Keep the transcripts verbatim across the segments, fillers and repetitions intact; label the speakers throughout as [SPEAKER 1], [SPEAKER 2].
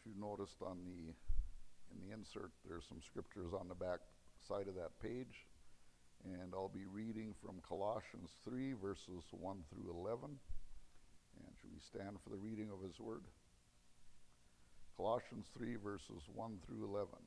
[SPEAKER 1] you noticed on the in the insert, there's some scriptures on the back side of that page, and I'll be reading from Colossians three, verses one through eleven. And should we stand for the reading of his word? Colossians three, verses one through eleven.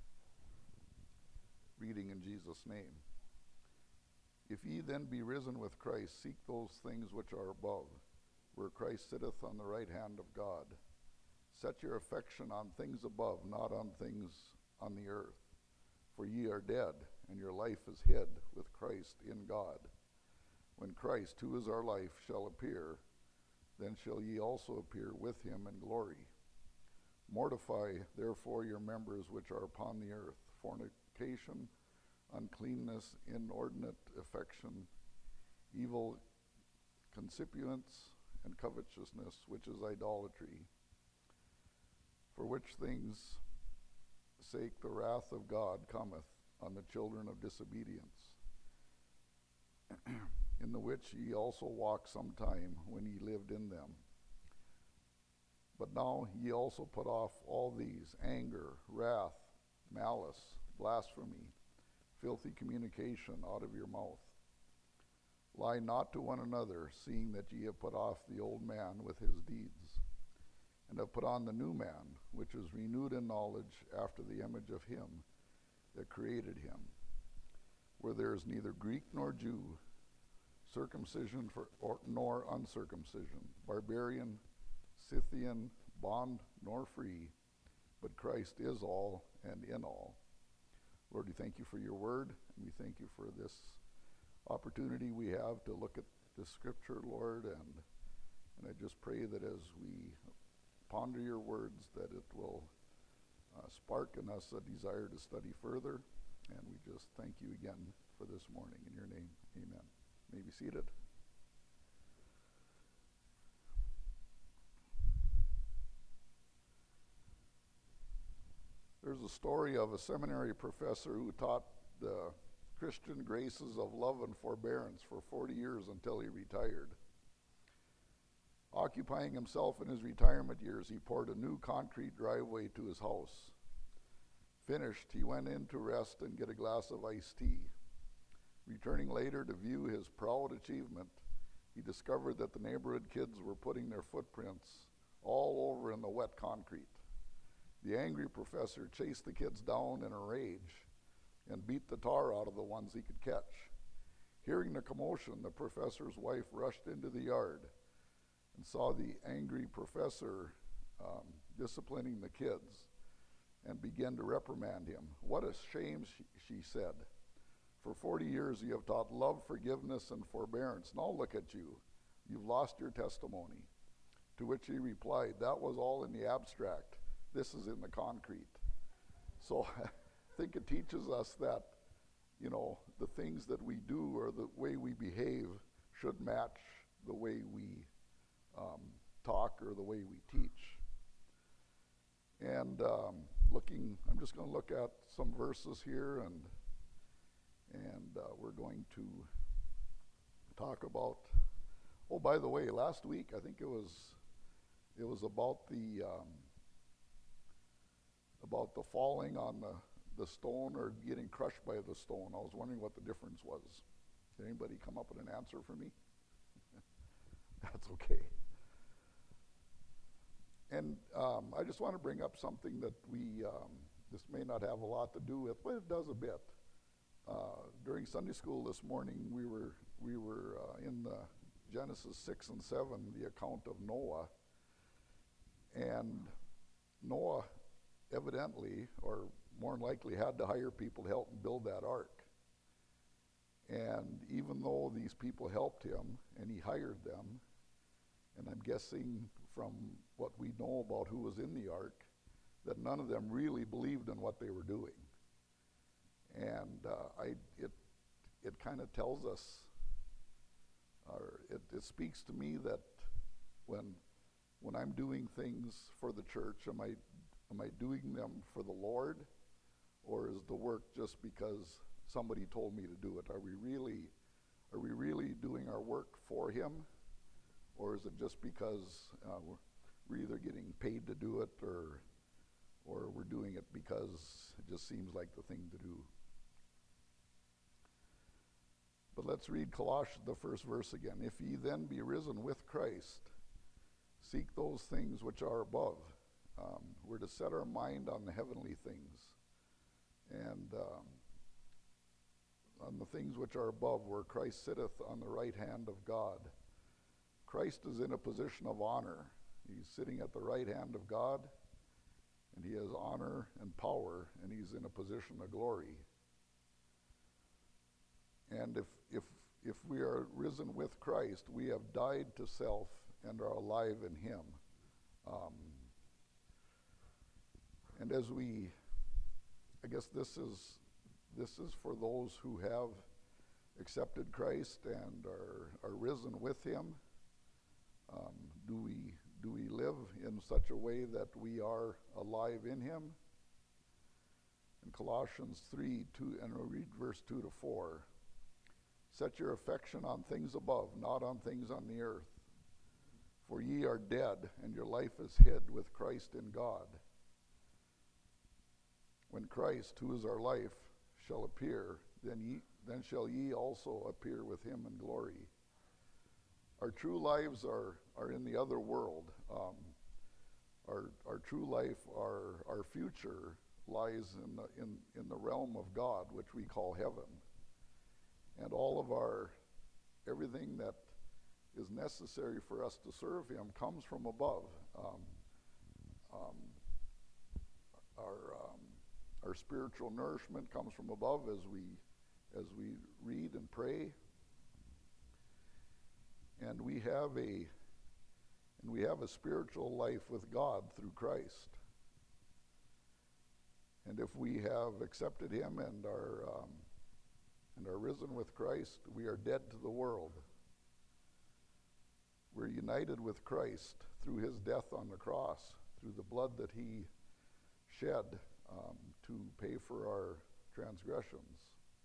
[SPEAKER 1] Reading in Jesus' name. If ye then be risen with Christ, seek those things which are above, where Christ sitteth on the right hand of God. Set your affection on things above, not on things on the earth. For ye are dead, and your life is hid with Christ in God. When Christ, who is our life, shall appear, then shall ye also appear with him in glory. Mortify therefore your members which are upon the earth, fornication, uncleanness, inordinate affection, evil concupiscence, and covetousness, which is idolatry. For which things sake the wrath of God cometh on the children of disobedience, in the which ye also walked sometime when ye lived in them. But now ye also put off all these: anger, wrath, malice, blasphemy, filthy communication out of your mouth. Lie not to one another, seeing that ye have put off the old man with his deeds, and have put on the new man, which is renewed in knowledge after the image of him that created him, where there is neither Greek nor Jew, circumcision for, or, nor uncircumcision, barbarian, Scythian, bond nor free, but Christ is all and in all. Lord, we thank you for your word, and we thank you for this opportunity we have to look at this scripture, Lord, and and I just pray that as we ponder your words, that it will uh, spark in us a desire to study further, and we just thank you again for this morning. In your name, amen. You may be seated. There's a story of a seminary professor who taught the Christian graces of love and forbearance for forty years until he retired. Occupying himself in his retirement years, he poured a new concrete driveway to his house. Finished, he went in to rest and get a glass of iced tea. Returning later to view his proud achievement, he discovered that the neighborhood kids were putting their footprints all over in the wet concrete. The angry professor chased the kids down in a rage and beat the tar out of the ones he could catch. Hearing the commotion, the professor's wife rushed into the yard and saw the angry professor um, disciplining the kids and began to reprimand him. "What a shame," she, she said. "For forty years you have taught love, forgiveness, and forbearance. Now look at you. You've lost your testimony." To which he replied, "That was all in the abstract. This is in the concrete." So I think it teaches us that, you know, the things that we do or the way we behave should match the way we um, talk or the way we teach. And um, looking, I'm just going to look at some verses here, and and uh, we're going to talk about. Oh, by the way, last week I think it was it was about the um, about the falling on the the stone or getting crushed by the stone. I was wondering what the difference was. Did anybody come up with an answer for me? That's okay. And um, I just want to bring up something that we, um, this may not have a lot to do with, but it does a bit. Uh, during Sunday school this morning, we were we were uh, in the Genesis six and seven, the account of Noah. And Noah evidently, or more than likely, had to hire people to help him build that ark. And even though these people helped him and he hired them, and I'm guessing from what we know about who was in the ark, that none of them really believed in what they were doing. And uh, I, it, it kind of tells us, or it, it speaks to me that when, when I'm doing things for the church, am I, am I doing them for the Lord, or is the work just because somebody told me to do it? Are we really, are we really doing our work for Him, or is it just because uh, we're, we're either getting paid to do it, or or we're doing it because it just seems like the thing to do. But let's read Colossians, the first verse again. If ye then be risen with Christ, seek those things which are above. Um, we're to set our mind on the heavenly things, and um, on the things which are above, where Christ sitteth on the right hand of God. Christ is in a position of honor. He's sitting at the right hand of God, and he has honor and power, and he's in a position of glory. And if if if we are risen with Christ, we have died to self and are alive in him. Um, and as we, I guess this is this is for those who have accepted Christ and are are risen with him. Um, do we do we live in such a way that we are alive in him? In Colossians three, two, and we'll read verse two to four. Set your affection on things above, not on things on the earth. For ye are dead, and your life is hid with Christ in God. When Christ, who is our life, shall appear, then ye then shall ye also appear with him in glory. Our true lives are, are in the other world. Um, our our true life, our our future lies in the in, in the realm of God, which we call heaven. And all of our, everything that is necessary for us to serve him comes from above. Um, um, our um, our spiritual nourishment comes from above as we as we read and pray. And we have a and we have a spiritual life with God through Christ. And if we have accepted him and are um, and are risen with Christ, we are dead to the world. We're united with Christ through his death on the cross, through the blood that he shed um, to pay for our transgressions.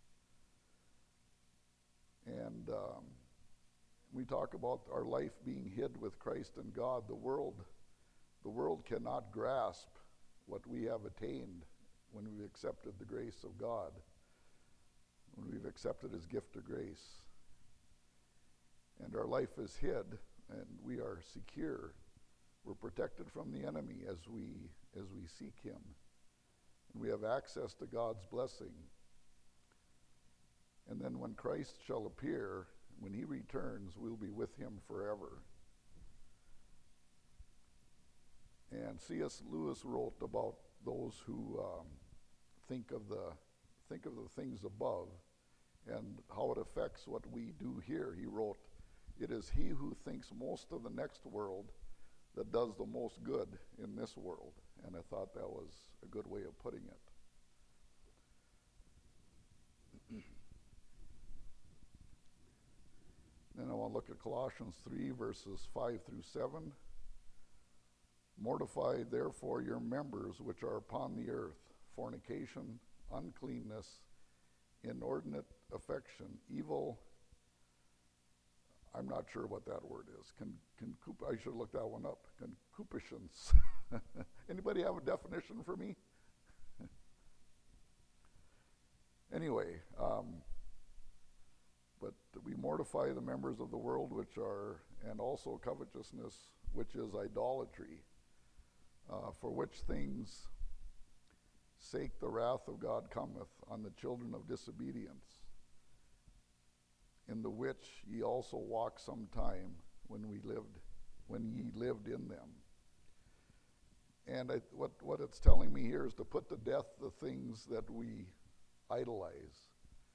[SPEAKER 1] And um, we talk about our life being hid with Christ in God. The world, the world cannot grasp what we have attained when we've accepted the grace of God, when we've accepted his gift of grace. And our life is hid, and we are secure. We're protected from the enemy as we as we seek him. And we have access to God's blessing. And then when Christ shall appear, when he returns, we'll be with him forever. And C S Lewis wrote about those who um, think of the think of the things above and how it affects what we do here. He wrote, "It is he who thinks most of the next world that does the most good in this world." And I thought that was a good way of putting it. Then I want to look at Colossians three, verses five through seven. "Mortify therefore your members which are upon the earth, fornication, uncleanness, inordinate affection, evil." I'm not sure what that word is. Con, concup- I should look that one up. Concupiscence. Anybody have a definition for me? Anyway, um, but we mortify the members of the world which are, and also covetousness, which is idolatry, uh, for which things sake the wrath of God cometh on the children of disobedience, in the which ye also walked sometime when we lived, when ye lived in them. And I, what, what it's telling me here is to put to death the things that we idolize.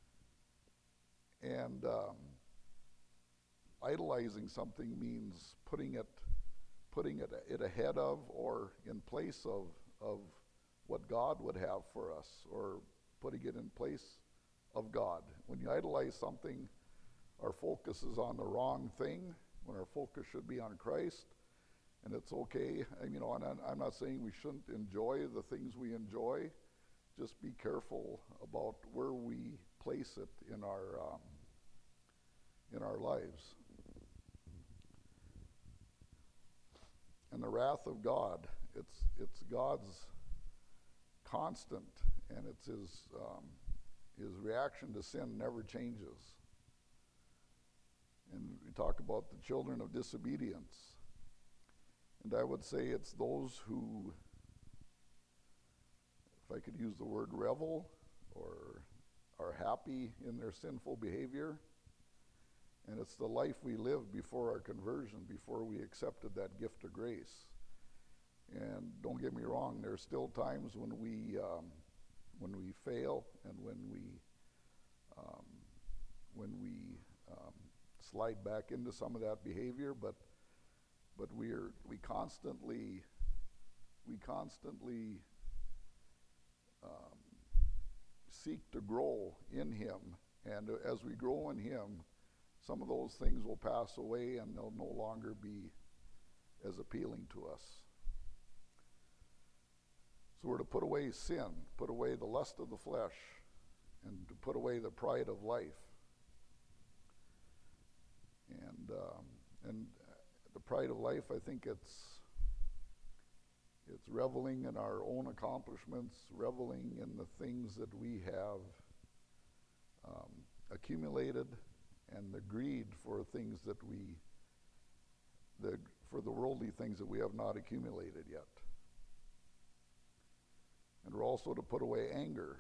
[SPEAKER 1] And um, idolizing something means putting it, putting it, it ahead of or in place of, of what God would have for us, or putting it in place of God. When you idolize something, our focus is on the wrong thing, when our focus should be on Christ. And it's okay, you know, and I'm not saying we shouldn't enjoy the things we enjoy. Just be careful about where we place it in our um, in our lives. And the wrath of God, it's it's God's constant, and it's his, um, his reaction to sin never changes. And we talk about the children of disobedience. And I would say it's those who, if I could use the word revel, or are happy in their sinful behavior. And it's the life we lived before our conversion, before we accepted that gift of grace. And don't get me wrong, there's still times when we um, when we fail and when we um, when we um, slide back into some of that behavior, but but we're we constantly we constantly um, seek to grow in Him, and as we grow in Him, some of those things will pass away and they'll no longer be as appealing to us. So we're to put away sin, put away the lust of the flesh, and to put away the pride of life. And um, and the pride of life, I think it's it's reveling in our own accomplishments, reveling in the things that we have um, accumulated, and the greed for things that we, the for the worldly things that we have not accumulated yet. And we're also to put away anger.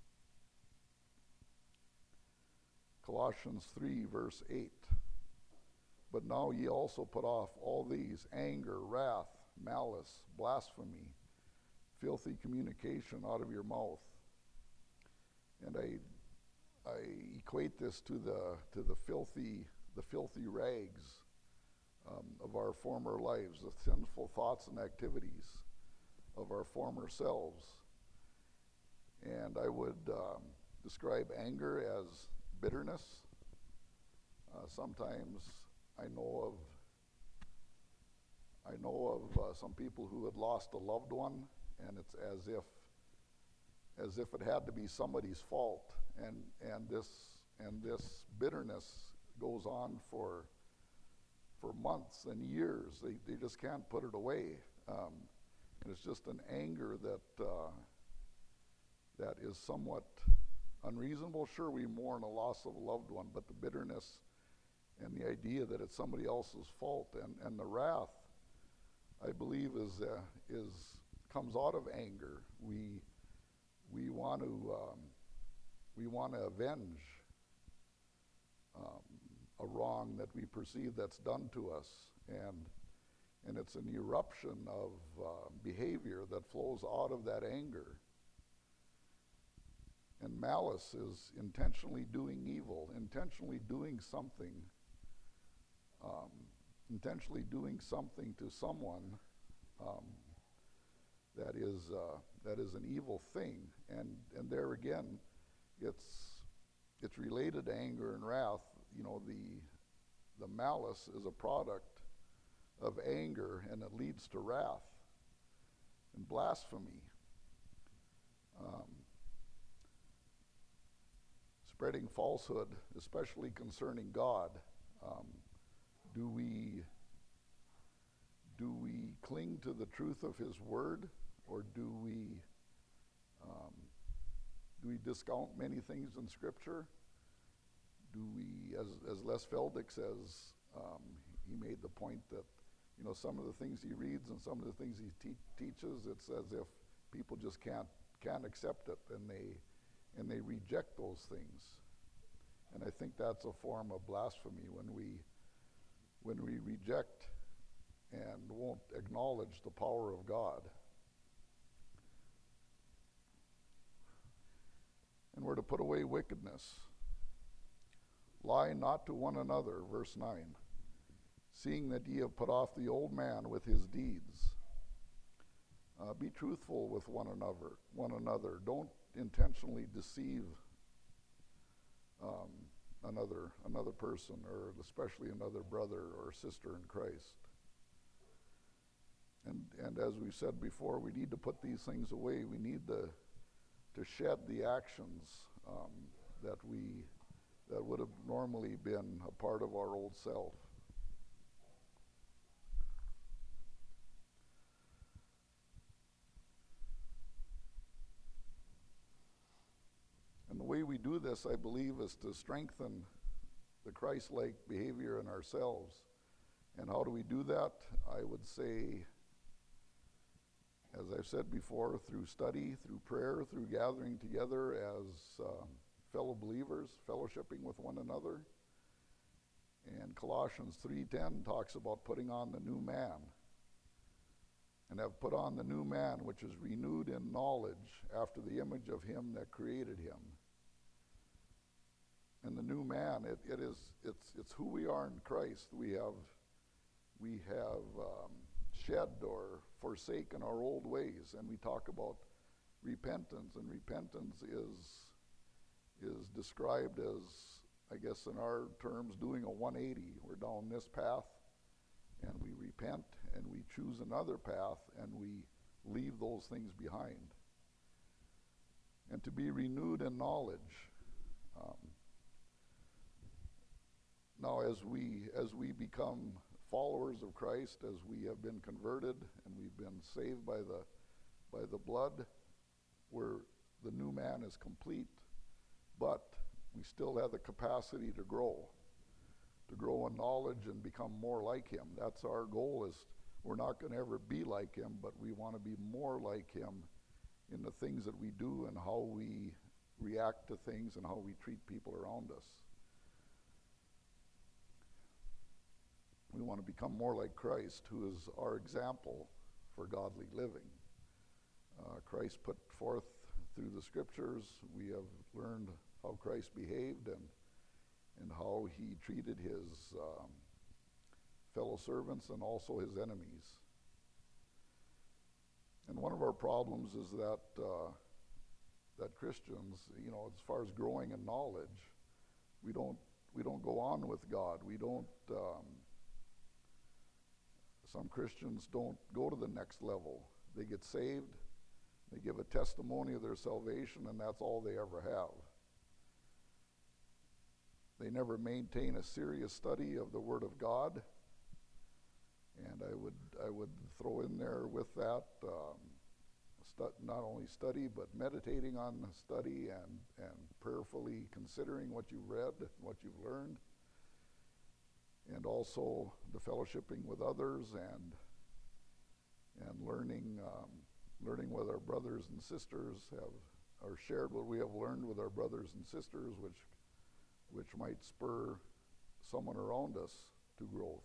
[SPEAKER 1] Colossians three, verse eight. But now ye also put off all these: anger, wrath, malice, blasphemy, filthy communication out of your mouth. And I I equate this to the to the filthy the filthy rags um, of our former lives, the sinful thoughts and activities of our former selves. And I would um, describe anger as bitterness. Uh, sometimes I know of I know of uh, some people who had lost a loved one, and it's as if as if it had to be somebody's fault, and and this and this bitterness goes on for for months and years. They they just can't put it away, um, and it's just an anger that uh, that is somewhat unreasonable. Sure, we mourn a loss of a loved one, but the bitterness and the idea that it's somebody else's fault, and, and the wrath, I believe, is uh, is comes out of anger. We we want to um, we want to avenge um, a wrong that we perceive that's done to us, and and it's an eruption of uh, behavior that flows out of that anger. And malice is intentionally doing evil, intentionally doing something, um, intentionally doing something to someone um, that is uh, that is an evil thing. And and there again, it's it's related to anger and wrath. You know, the the malice is a product of anger, and it leads to wrath and blasphemy. Um, Spreading falsehood, especially concerning God. Um, do we do we cling to the truth of His Word, or do we um, do we discount many things in Scripture? Do we, as as Les Feldick says, um, he made the point that, you know, some of the things he reads and some of the things he te- teaches, it's as if people just can't can't accept it, and they. and they reject those things. And I think that's a form of blasphemy when we when we reject and won't acknowledge the power of God. And we're to put away wickedness. Lie not to one another, verse nine, seeing that ye have put off the old man with his deeds. Uh, be truthful with one another. One another. Don't intentionally deceive um, another another person, or especially another brother or sister in Christ. And and as we said before, we need to put these things away. We need to to shed the actions um, that we that would have normally been a part of our old self. do this, I believe, is to strengthen the Christ-like behavior in ourselves. And how do we do that? I would say, as I've said before, through study, through prayer, through gathering together as um, fellow believers, fellowshipping with one another. And Colossians three ten talks about putting on the new man. And have put on the new man, which is renewed in knowledge after the image of him that created him. And the new man, it, it is, it's, it's who we are in Christ. We have, we have um, shed or forsaken our old ways, and we talk about repentance, and repentance is, is described as, I guess in our terms, doing a one eighty. We're down this path, and we repent, and we choose another path, and we leave those things behind. And to be renewed in knowledge. Um, now, as we as we become followers of Christ, as we have been converted and we've been saved by the by the blood, where the new man is complete, but we still have the capacity to grow. to grow in knowledge and become more like him. That's our goal. Is we're not going to ever be like him, but we want to be more like him in the things that we do and how we react to things and how we treat people around us. We want to become more like Christ, who is our example for godly living. Uh, Christ put forth through the scriptures, we have learned how Christ behaved and and how he treated his um, fellow servants and also his enemies. And one of our problems is that uh, that Christians, you know, as far as growing in knowledge, we don't we don't go on with God. We don't. Um, some Christians don't go to the next level. They get saved, they give a testimony of their salvation, and that's all they ever have. They never maintain a serious study of the Word of God. And I would I would throw in there with that um, stu- not only study, but meditating on the study and, and prayerfully considering what you've read, what you've learned, and also the fellowshipping with others and and learning um, learning with our brothers and sisters have or shared what we have learned with our brothers and sisters, which which might spur someone around us to growth.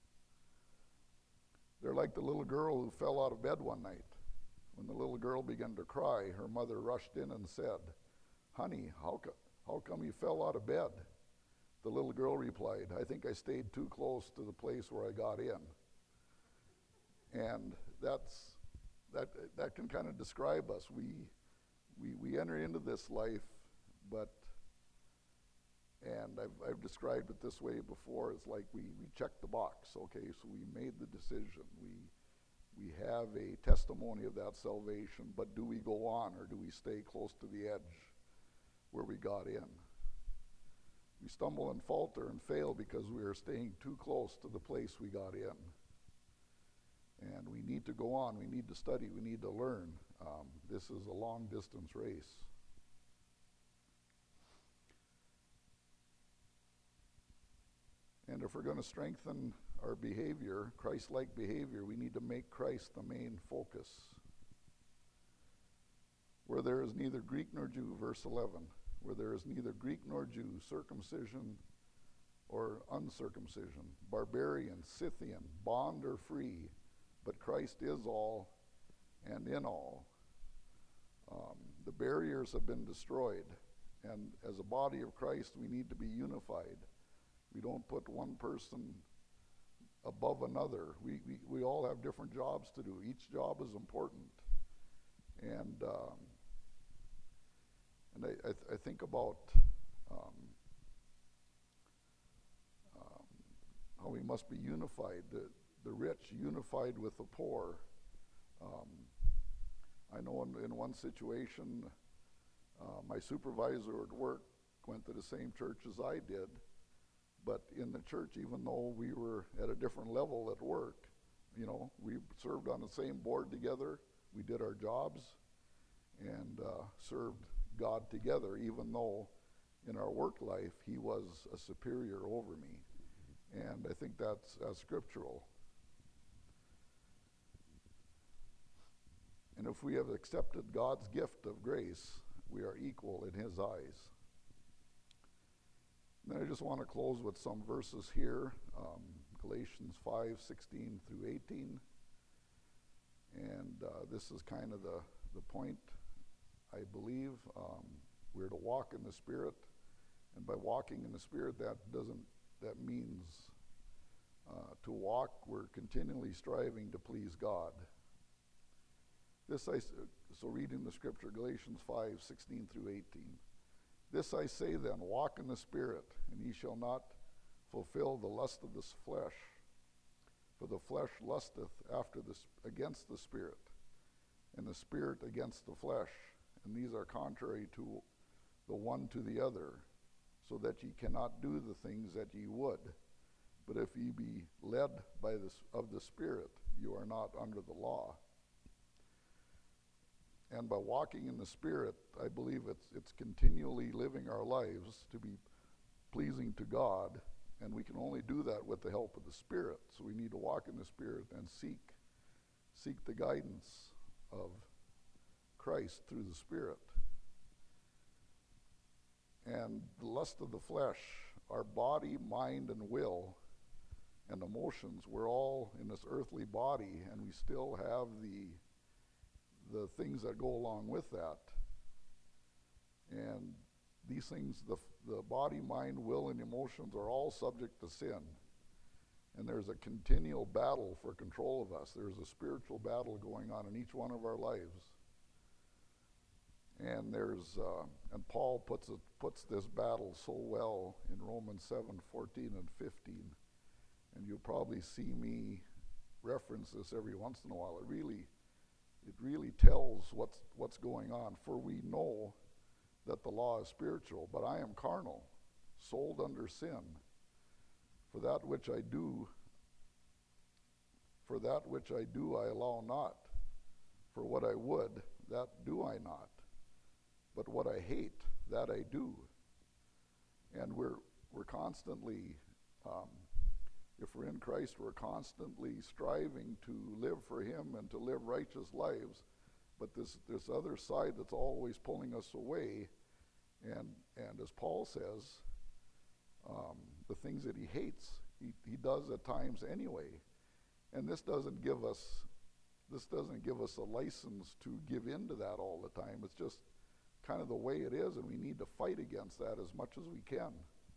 [SPEAKER 1] They're like the little girl who fell out of bed one night. When the little girl began to cry, her mother rushed in and said, "Honey, how, co- how come you fell out of bed?" The little girl replied, "I think I stayed too close to the place where I got in." And that's that that can kind of describe us. We we we enter into this life, but And I've, I've described it this way before. It's like we, we checked the box. Okay, so we made the decision. We we have a testimony of that salvation, but do we go on or do we stay close to the edge where we got in? We stumble and falter and fail because we are staying too close to the place we got in. And we need to go on. We need to study. We need to learn. Um, this is a long distance race. And if we're going to strengthen our behavior, Christ-like behavior, we need to make Christ the main focus. Where there is neither Greek nor Jew, verse eleven, where there is neither Greek nor Jew, circumcision or uncircumcision, barbarian, Scythian, bond or free, but Christ is all and in all. Um, the barriers have been destroyed, and as a body of Christ, we need to be unified. We don't put one person above another. We, we, we all have different jobs to do. Each job is important. And um, and I, I, th- I think about um, um, how we must be unified. The, the rich unified with the poor. Um, I know in, in one situation, uh, my supervisor at work went to the same church as I did. But in the church, even though we were at a different level at work, you know, we served on the same board together. We did our jobs and uh, served God together, even though in our work life, he was a superior over me. And I think that's, that's scriptural. And if we have accepted God's gift of grace, we are equal in his eyes. And then I just want to close with some verses here, um, Galatians five, sixteen through eighteen. And uh, this is kind of the, the point, I believe. Um, we're to walk in the Spirit. And by walking in the Spirit, that doesn't, that means uh, to walk, we're continually striving to please God. This I, so reading the scripture, Galatians five, sixteen through eighteen. This I say then, walk in the Spirit, and ye shall not fulfill the lust of this flesh. For the flesh lusteth after the, against the Spirit, and the Spirit against the flesh. And these are contrary to the one to the other, so that ye cannot do the things that ye would. But if ye be led by the, of the Spirit, you are not under the law. And by walking in the Spirit, I believe it's it's continually living our lives to be pleasing to God, and we can only do that with the help of the Spirit. So we need to walk in the Spirit and seek seek the guidance of Christ through the Spirit. And the lust of the flesh, our body, mind, and will, and emotions, we're all in this earthly body, and we still have the the things that go along with that. And these things, the, the body, mind, will, and emotions are all subject to sin. And there's a continual battle for control of us. There's a spiritual battle going on in each one of our lives. And there's, uh, and Paul puts it, puts this battle so well in Romans seven, fourteen and fifteen. And you'll probably see me reference this every once in a while. It really It really tells what's what's going on. For we know that the law is spiritual, but I am carnal, sold under sin. For that which I do, for that which I do I allow not. For what I would, that do I not. But what I hate, that I do. And we're we're constantly um, if we're in Christ, we're constantly striving to live for him and to live righteous lives. But this, this other side that's always pulling us away, and and as Paul says, um, the things that he hates, he, he does at times anyway. And this doesn't give us this doesn't give us a license to give in to that all the time. It's just kind of the way it is, and we need to fight against that as much as we can.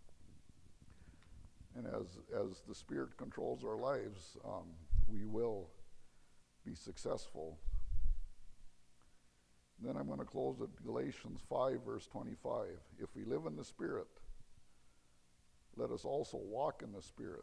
[SPEAKER 1] And as as the Spirit controls our lives, um, we will be successful. And then I'm going to close at Galatians five, verse twenty-five. If we live in the Spirit, let us also walk in the Spirit.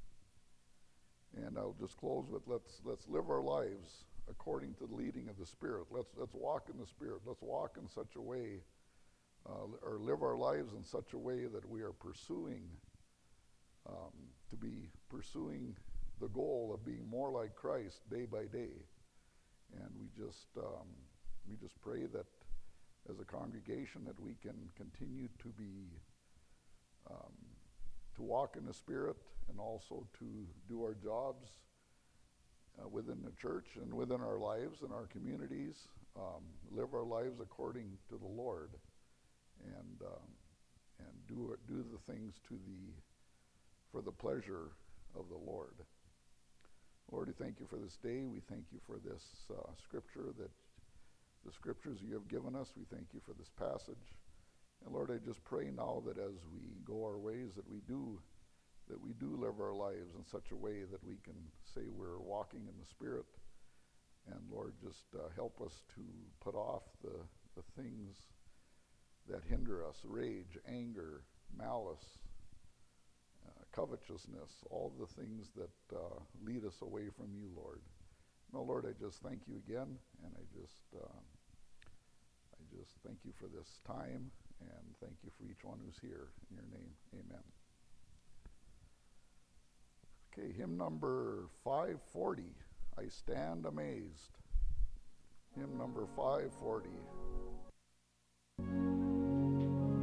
[SPEAKER 1] And I'll just close with let's let's live our lives according to the leading of the Spirit. Let's let's walk in the Spirit. Let's walk in such a way, uh, or live our lives in such a way that we are pursuing. Um, to be pursuing the goal of being more like Christ day by day. And we just um, we just pray that as a congregation that we can continue to be um, to walk in the Spirit and also to do our jobs uh, within the church and within our lives and our communities, um, live our lives according to the Lord, and um, and do do the things to the for the pleasure of the Lord. Lord, we thank you for this day. We thank you for this uh, scripture, that the scriptures you have given us. We thank you for this passage. And Lord, I just pray now that as we go our ways, that we do, that we do live our lives in such a way that we can say we're walking in the Spirit. And Lord, just uh, help us to put off the, the things that hinder us: rage, anger, malice, Uh, covetousness, all the things that uh, lead us away from you, Lord. No, Lord, I just thank you again, and I just, uh, I just thank you for this time, and thank you for each one who's here. In your name, amen. Okay, hymn number five forty, I Stand Amazed. Hymn number five forty.